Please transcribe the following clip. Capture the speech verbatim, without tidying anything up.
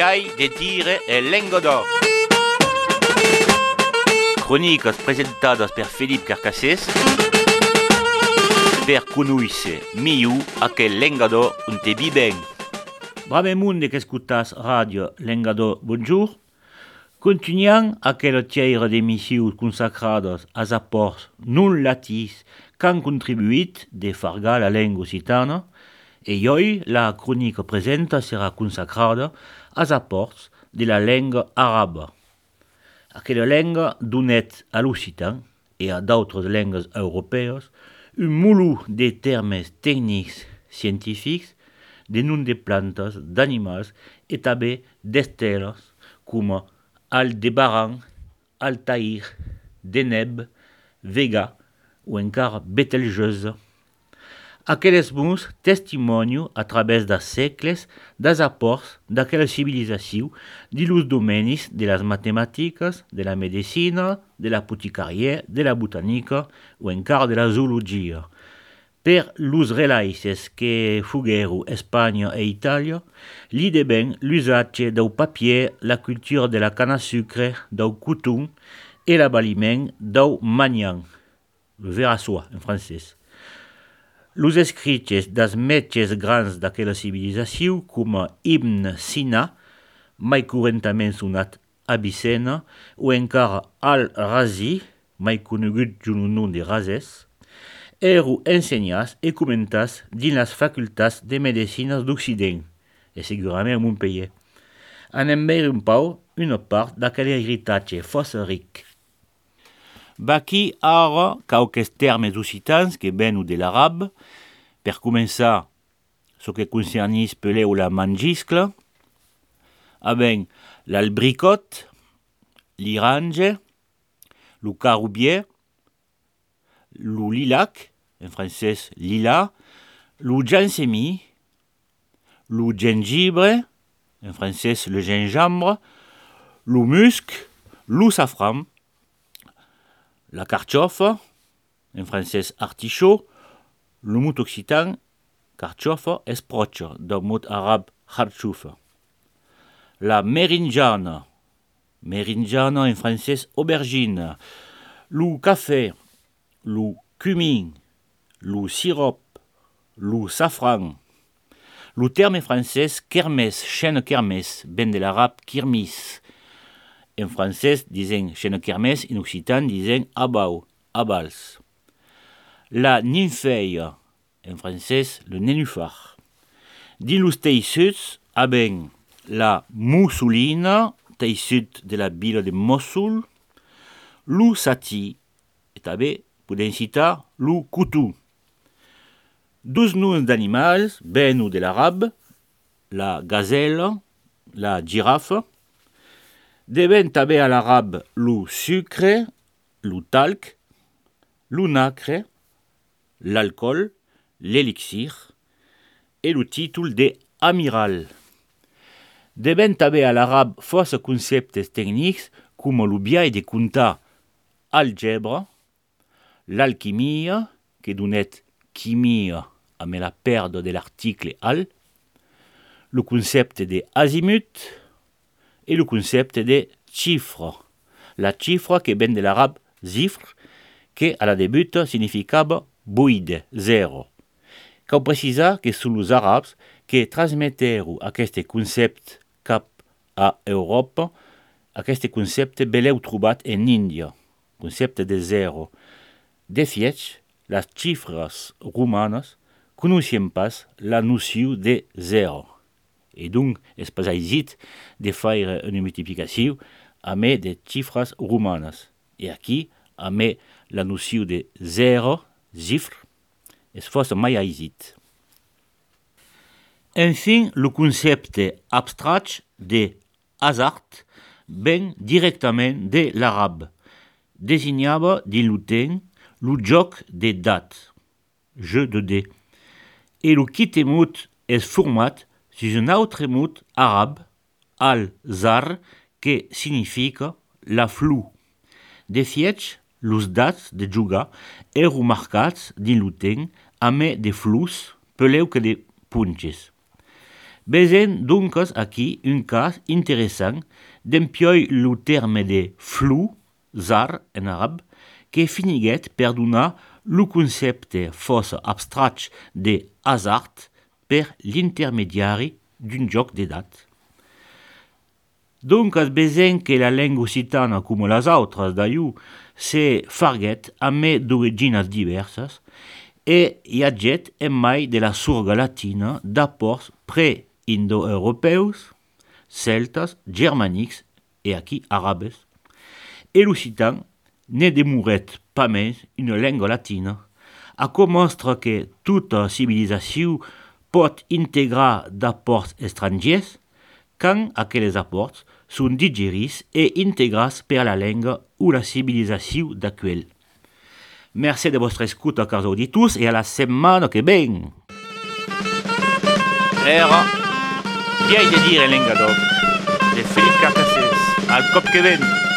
biai de dire e lengo d'or. Cronicas presentadas per Philippe Carcassès per conoscere migliù aquel lengador un te biben. Brave monde che ascoltas Radio Lengador, bonjour. Continuiamo aquella tiera d'emissioni consacradas als apports non latis qu'han contribuït de fargar la lengua occitana, e oggi la cronica presenta sarà consacrada als apports de la lengua araba. Aquella lengua donet a l'occitan e a d'autres lengues europees un mulú de termes tècnics científics, de noms de plantes, d'animals et també d'esteles com Aldebaran, Altair, Deneb, Vega ou encara Betelgeuse. Aqueles bons testimonio a través dels segles dels aports d'aquella civilizació de los domenis de les matemàtiques, de la medicina, de l'apotecaria, de la botanica o encara de la zoologia. Per los relaixes que fuguero Espanya e Itàlia, li deben l'usatge del papier, la cultura de la canna a sucre, del coton e l'abaliment del manyan, le ver à soie en francès. Los escrits dels metges grans d'aquella civilizació, com Ibn Sina, mai correntament sonat Avicena, o encara Al-Razi, mai conegut d'un nom de Razès, ero ensenyats e comentats dins les facultats de medicina d'Occident, e segurament a Montpellier. Anem veure un pau una part d'aquell heritatge força ric. Baqui ara qualques termes occitans que venen de l'arab. Per començar, ce que concernís peleu la mangiscle, avec l'albricot, l'irange, le caroubier, le lilac, en français lila, le ginsemi, le gingibre, en français le gingembre, le musc, le safran, la cartoffe, en français artichaut, le mot occitan, cartoffe, esproche, dans le mot arabe kharchouf. La merinjana, merinjana en français aubergine, le café, le cumin, le sirop, le safran. Le terme français kermès, chêne kermès, ben de l'arabe kirmis. En français, disent chêne kermès, en occitan, disent abau, abals. La nymphèille, en français, le nénuphar. Dins los teissuts, avec la moussoline, teissut de la ville de Mossoul, le sati, et també podem citar le coutou. Dos noms d'animals venus de l'arabe, la gazelle, la girafe, deben també a l'arabe le sucre, le talc, le nacre, l'alcool, l'élixir et le titre d'amiral. Deben també a l'arabe força conceptes tècnics com el biai de comptar algebra, l'alquimia, que donet quimia amb la pèrdua de l'article al, le concepte d'azimut et le concepte de xifra. La xifra que ven de l'arabe zifr, que a la debut significava buide, zero. Cal precisar que són els arabs que transmetero aquest concepte cap a Europa, aquest concepte beleu trobat en Índia, concepte de zero. De fet, les xifres romanes coneixen pas la noció de zero. Et donc, és pas aisit de fer una multiplicació amb de xifres romanes. Et aquí, amb la noció de zero, zifre, és força mai aisit. Enfin, le concepte abstrat de hasard ven directament de l'arabe. Designava dins le temps le joc de dates, jeu de dés. Et le quitemut és format sur un autre mot arabe, al-zar, que significa la flou. De fet, les dates de jugar eren marcats dins el temps amb de flous peleu que de punxes. Besen donc aquí un cas interessant d'empioi le terme de flou, zar en arabe, que finiguet per donar le concepte força abstrat de hasard per l'intermediari d'un joc d'edat. Donc, es besen que la lengua occitana, com les altres d'aiu, se farguet amb d'origines diverses e iatget en mai de la surga latina d'aports pre-indo-europeus, celtes, germanics e aquí arabes. E l'occitan ne demoret pas més una lengua latina, a com mostra que tota civilisació pot integrar d'aports estrangers quand aquells aports són digerits e integrats per la lengua o la civilisació d'actuel. Merci de vostra escuta, cars auditors, e a la setmana que ven. Era vieille de dire en lengador de Philippe Carcassès al cop que ven.